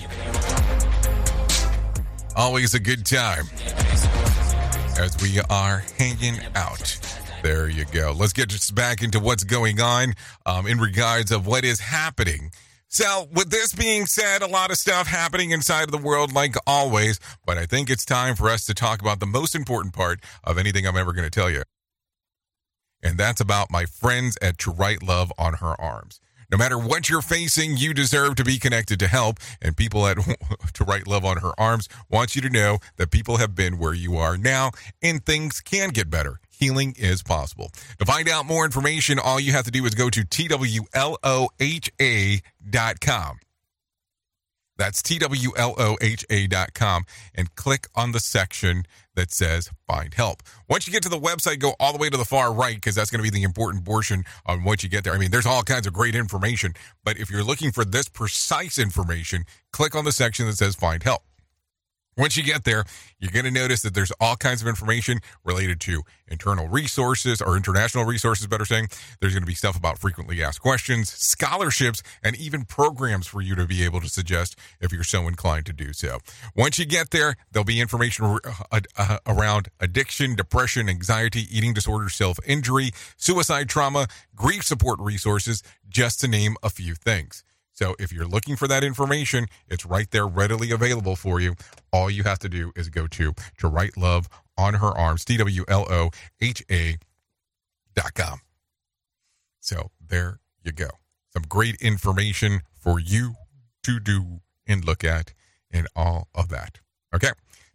Always a good time as we are hanging out. There you go. Let's get just back into what's going on in regards of what is happening. So with this being said, a lot of stuff happening inside of the world like always, but I think it's time for us to talk about the most important part of anything I'm ever going to tell you. And that's about my friends at To Write Love on Her Arms. No matter what you're facing, you deserve to be connected to help. And people at To Write Love on Her Arms want you to know that people have been where you are now and things can get better. Healing is possible. To find out more information, all you have to do is go to TWLOHA.com. That's TWLOHA.com and click on the section that says Find Help. Once you get to the website, go all the way to the far right because that's going to be the important portion on once you get there. I mean, there's all kinds of great information, but if you're looking for this precise information, click on the section that says Find Help. Once you get there, you're going to notice that there's all kinds of information related to internal resources, or international resources, better saying. There's going to be stuff about frequently asked questions, scholarships, and even programs for you to be able to suggest if you're so inclined to do so. Once you get there, there'll be information around addiction, depression, anxiety, eating disorders, self-injury, suicide trauma, grief support resources, just to name a few things. So if you're looking for that information, it's right there readily available for you. All you have to do is go to Write Love on Her Arms, TWLOHA.com. So there you go. Some great information for you to do and look at and all of that. Okay?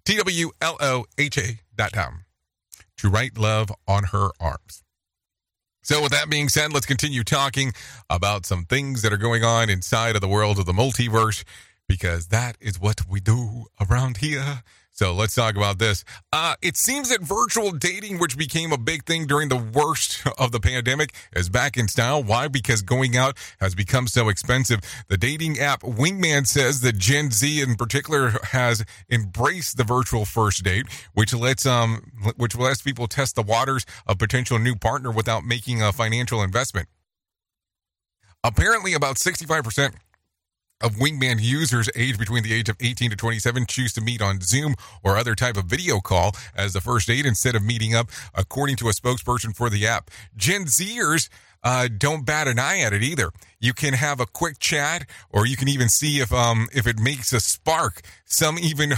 TWLOHA.com. To Write Love on Her Arms. So with that being said, let's continue talking about some things that are going on inside of the world of the multiverse, because that is what we do around here. So let's talk about this. It seems that virtual dating, which became a big thing during the worst of the pandemic, is back in style. Why? Because going out has become so expensive. The dating app Wingman says that Gen Z in particular has embraced the virtual first date, which lets people test the waters of potential new partner without making a financial investment. Apparently, about 65% of Wingman users aged between the age of 18 to 27 choose to meet on Zoom or other type of video call as the first date instead of meeting up, according to a spokesperson for the app. Gen Zers don't bat an eye at it either. You can have a quick chat, or you can even see if it makes a spark. Some even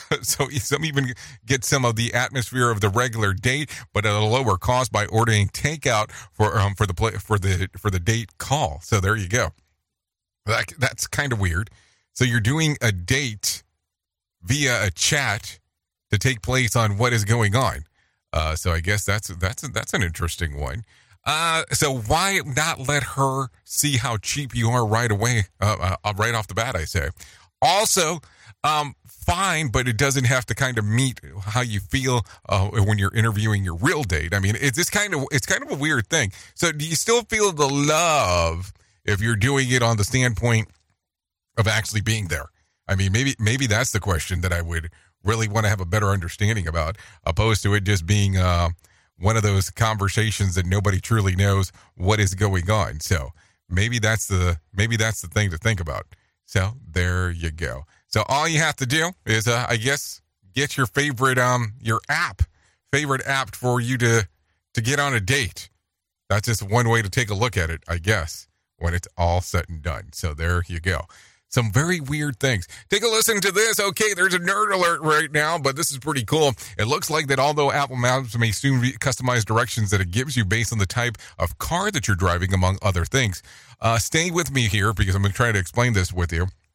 get some of the atmosphere of the regular date, but at a lower cost by ordering takeout for the date call. So there you go. That's kind of weird. So you're doing a date via a chat to take place on what is going on. So I guess that's an interesting one. So why not let her see how cheap you are right away, right off the bat, I say. Also, fine, but it doesn't have to kind of meet how you feel when you're interviewing your real date. I mean, it's kind of a weird thing. So do you still feel the love if you're doing it on the standpoint of actually being there? I mean, maybe that's the question that I would really want to have a better understanding about, opposed to it just being one of those conversations that nobody truly knows what is going on. So maybe that's the thing to think about. So there you go. So all you have to do is, I guess, get your favorite app for you to get on a date. That's just one way to take a look at it, I guess, when it's all said and done. So there you go. Some very weird things. Take a listen to this. Okay, there's a nerd alert right now, but this is pretty cool. It looks like that although Apple Maps may soon customize directions that it gives you based on the type of car that you're driving, among other things. Stay with me here because I'm going to try to explain this with you.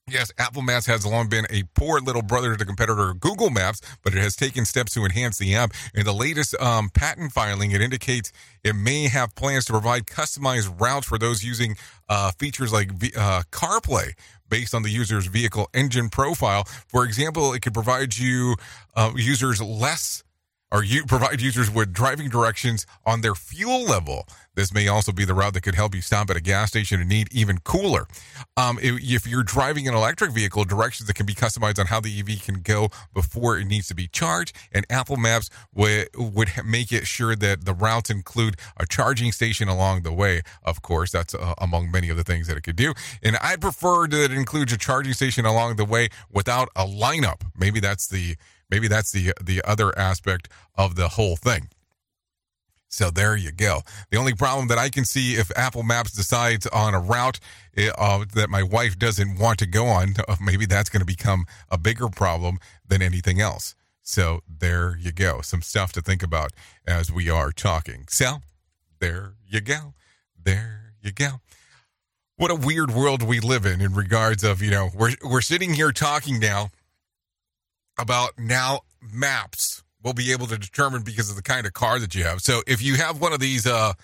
Yes, Apple Maps has long been a poor little brother to competitor Google Maps, but it has taken steps to enhance the app. In the latest patent filing, it indicates it may have plans to provide customized routes for those using features like CarPlay based on the user's vehicle engine profile. For example, it could provide users provide users with driving directions on their fuel level. This may also be the route that could help you stop at a gas station and need even cooler. If you're driving an electric vehicle, directions that can be customized on how the EV can go before it needs to be charged, and Apple Maps would make it sure that the routes include a charging station along the way. Of course, that's among many of the things that it could do. And I prefer that it includes a charging station along the way without a lineup. Maybe that's the other aspect of the whole thing. So there you go. The only problem that I can see if Apple Maps decides on a route that my wife doesn't want to go on, maybe that's going to become a bigger problem than anything else. So there you go. Some stuff to think about as we are talking. So there you go. There you go. What a weird world we live in regards of, we're sitting here talking now about now maps will be able to determine because of the kind of car that you have. So if you have one of these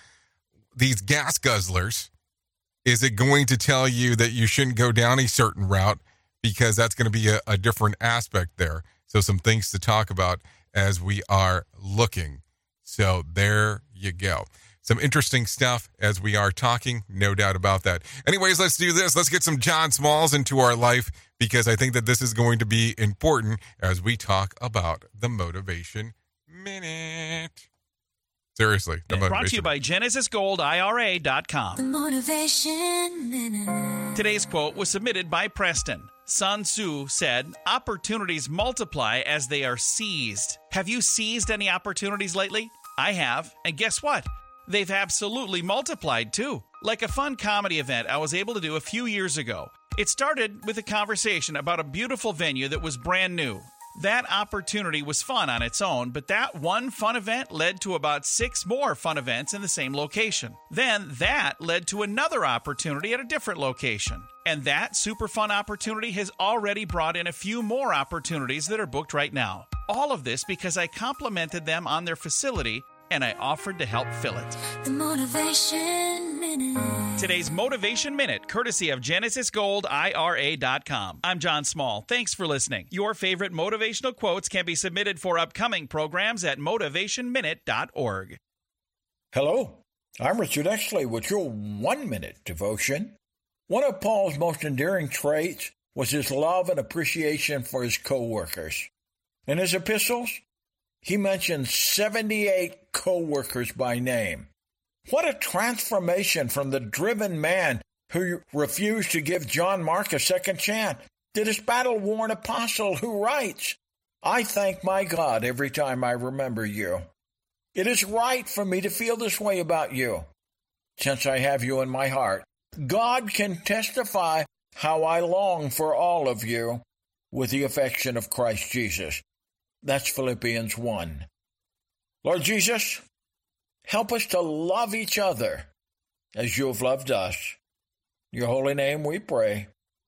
gas guzzlers, is it going to tell you that you shouldn't go down a certain route because that's going to be a different aspect there? So some things to talk about as we are looking. So there you go. Some interesting stuff as we are talking, no doubt about that. Anyways, let's do this. Let's get some John Smalls into our life because I think that this is going to be important as we talk about the Motivation Minute. Seriously. The Brought to you by GenesisGoldIRA.com. The Motivation Minute. Today's quote was submitted by Preston. Sun Tzu said, "Opportunities multiply as they are seized." Have you seized any opportunities lately? I have. And guess what? They've absolutely multiplied, too. Like a fun comedy event I was able to do a few years ago. It started with a conversation about a beautiful venue that was brand new. That opportunity was fun on its own, but that one fun event led to about 6 more fun events in the same location. Then that led to another opportunity at a different location. And that super fun opportunity has already brought in a few more opportunities that are booked right now. All of this because I complimented them on their facility and I offered to help fill it. The Motivation Minute. Today's Motivation Minute, courtesy of GenesisGoldIRA.com. I'm John Small. Thanks for listening. Your favorite motivational quotes can be submitted for upcoming programs at motivationminute.org. Hello, I'm Richard Exley with your 1-minute devotion. One of Paul's most endearing traits was his love and appreciation for his co-workers. In his epistles, he mentioned 78 co-workers by name. What a transformation from the driven man who refused to give John Mark a second chance to this battle-worn apostle who writes, "I thank my God every time I remember you. It is right for me to feel this way about you. Since I have you in my heart, God can testify how I long for all of you with the affection of Christ Jesus." That's Philippians 1. Lord Jesus, help us to love each other as you have loved us. In your holy name we pray.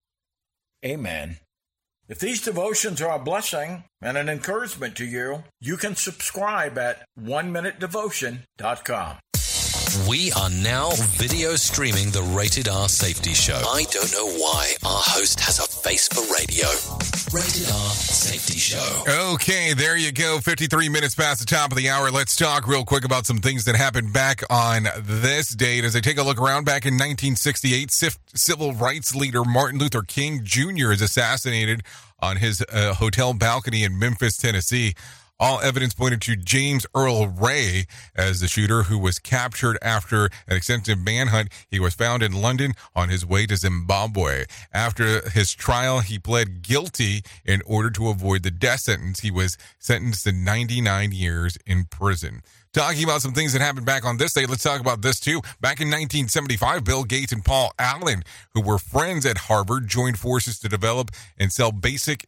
Amen. If these devotions are a blessing and an encouragement to you, you can subscribe at oneminutedevotion.com. We are now video streaming the Rated R Safety Show. I don't know why our host has a face for radio. Rated R Safety Show. Okay, there you go. 53 minutes past the top of the hour. Let's talk real quick about some things that happened back on this date. As I take a look around, back in 1968, civil rights leader Martin Luther King Jr. is assassinated on his hotel balcony in Memphis, Tennessee. All evidence pointed to James Earl Ray as the shooter, who was captured after an extensive manhunt. He was found in London on his way to Zimbabwe. After his trial, he pled guilty in order to avoid the death sentence. He was sentenced to 99 years in prison. Talking about some things that happened back on this day, let's talk about this too. Back in 1975, Bill Gates and Paul Allen, who were friends at Harvard, joined forces to develop and sell basic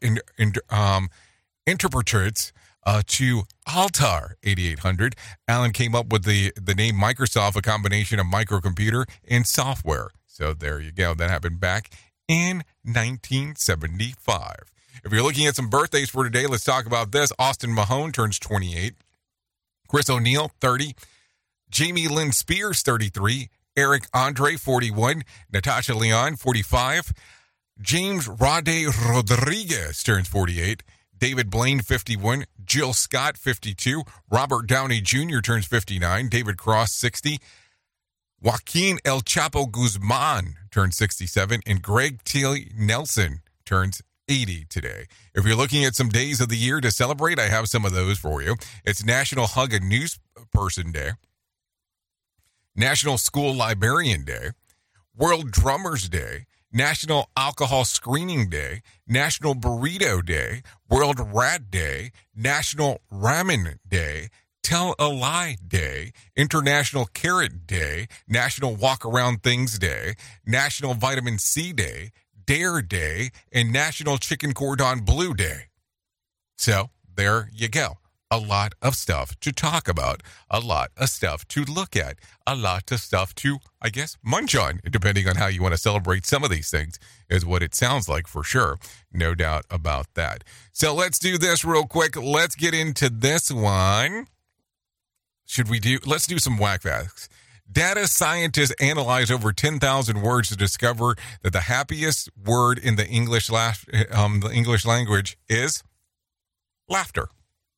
interpreters to Altair 8800. Allen came up with the name Microsoft, a combination of microcomputer and software. So there you go. That happened back in 1975. If you're looking at some birthdays for today, let's talk about this. Austin Mahone turns 28. Chris O'Neill, 30. Jamie Lynn Spears, 33. Eric Andre, 41. Natasha Leon, 45. James Rade Rodriguez turns 48. David Blaine, 51. Jill Scott, 52. Robert Downey Jr. turns 59. David Cross, 60. Joaquin El Chapo Guzman turns 67. And Greg T. Nelson turns 80 today. If you're looking at some days of the year to celebrate, I have some of those for you. It's National Hug a News Person Day, National School Librarian Day, World Drummers Day, National Alcohol Screening Day, National Burrito Day, World Rat Day, National Ramen Day, Tell a Lie Day, International Carrot Day, National Walk Around Things Day, National Vitamin C Day, Dare Day, and National Chicken Cordon Bleu Day. So there you go. A lot of stuff to talk about, a lot of stuff to look at, a lot of stuff to, I guess, munch on, depending on how you want to celebrate some of these things, is what it sounds like for sure. No doubt about that. So let's do this real quick. Let's get into this one. Let's do some whack facts. Data scientists analyze over 10,000 words to discover that the happiest word in the English language is laughter.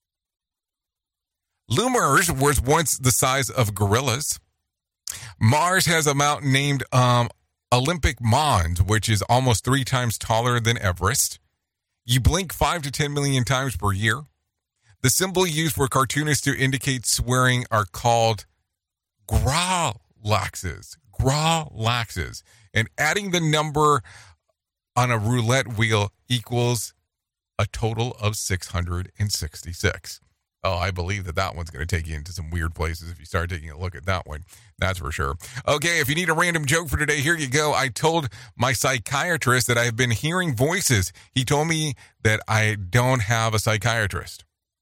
Lemurs was once the size of gorillas. Mars has a mountain named Olympic Mons, which is almost 3 times taller than Everest. You blink 5 to 10 million times per year. The symbol used for cartoonists to indicate swearing are called Grawlaxes. And adding the number on a roulette wheel equals a total of 666. Oh, I believe that one's going to take you into some weird places if you start taking a look at that one. That's for sure. Okay, if you need a random joke for today, here you go. I told my psychiatrist that I have been hearing voices. He told me that I don't have a psychiatrist.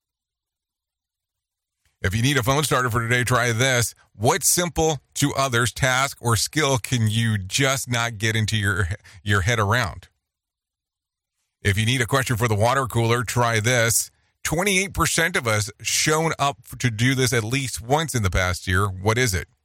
If you need a phone starter for today, try this. What simple to others task or skill can you just not get into your head around? If you need a question for the water cooler, try this. 28% of us shown up to do this at least once in the past year. What is it?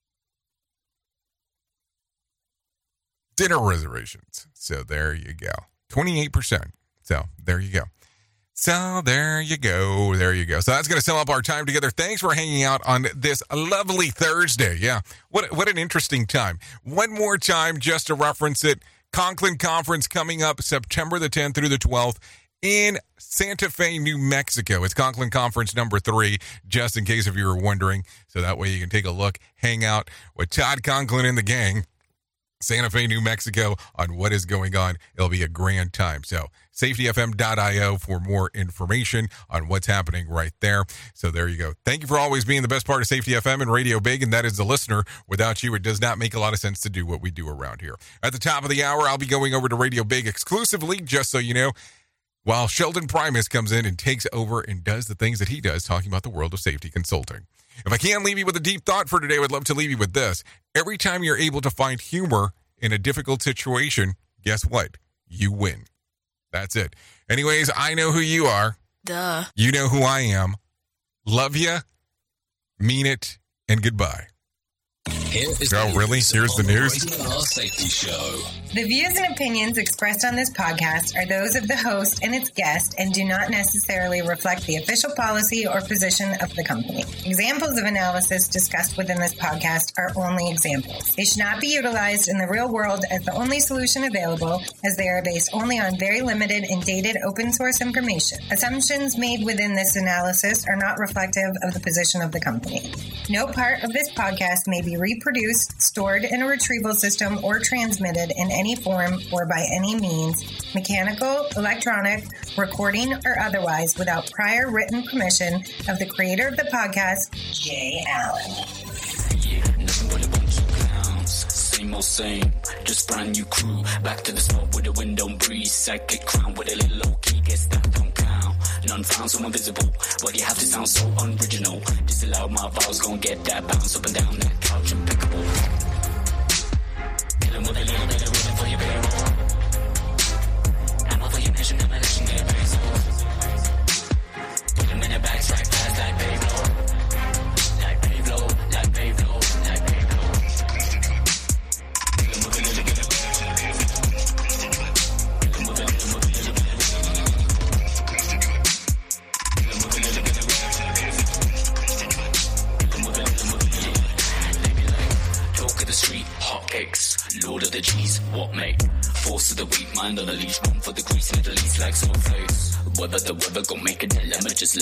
Dinner reservations. So there you go. 28%. So there you go. So there you go. So that's going to sum up our time together. Thanks for hanging out on this lovely Thursday. Yeah, what an interesting time. One more time just to reference it. Conklin Conference coming up September the 10th through the 12th in Santa Fe, New Mexico. It's Conklin Conference number 3, just in case if you were wondering. So that way you can take a look, hang out with Todd Conklin and the gang. Santa Fe, New Mexico, on what is going on. It'll be a grand time. So safetyfm.io for more information on what's happening right there. So there you go. Thank you for always being the best part of Safety FM and Radio Big, and that is the listener. Without you, it does not make a lot of sense to do what we do around here. At the top of the hour, I'll be going over to Radio Big exclusively, just so you know, while Sheldon Primus comes in and takes over and does the things that he does, talking about the world of safety consulting. If I can't leave you with a deep thought for today, I would love to leave you with this. Every time you're able to find humor in a difficult situation, guess what? You win. That's it. Anyways, I know who you are. Duh. You know who I am. Love ya, mean it, and goodbye. Really? Here's the news? Safety Show. The views and opinions expressed on this podcast are those of the host and its guest and do not necessarily reflect the official policy or position of the company. Examples of analysis discussed within this podcast are only examples. They should not be utilized in the real world as the only solution available, as they are based only on very limited and dated open source information. Assumptions made within this analysis are not reflective of the position of the company. No part of this podcast may be reproduced, stored in a retrieval system, or transmitted in any form or by any means, mechanical, electronic, recording, or otherwise, without prior written permission of the creator of the podcast, Jay Allen. Nothing but a bunch of clowns. Same old same, just brand new crew. Back to the spot with the wind don't breeze. Psychic crown with a little low key. Guess that don't count. None found, so invisible. Why do you have to sound so unoriginal? Disallow my vowels, gon' get that bounce up and down that couch impeccable. Kill 'em with a little bit of rhythm for your barrel. force of the weak mind on a leash, run for the grease, Middle East like snowflakes. Whether the weather gon' make a dilemma, just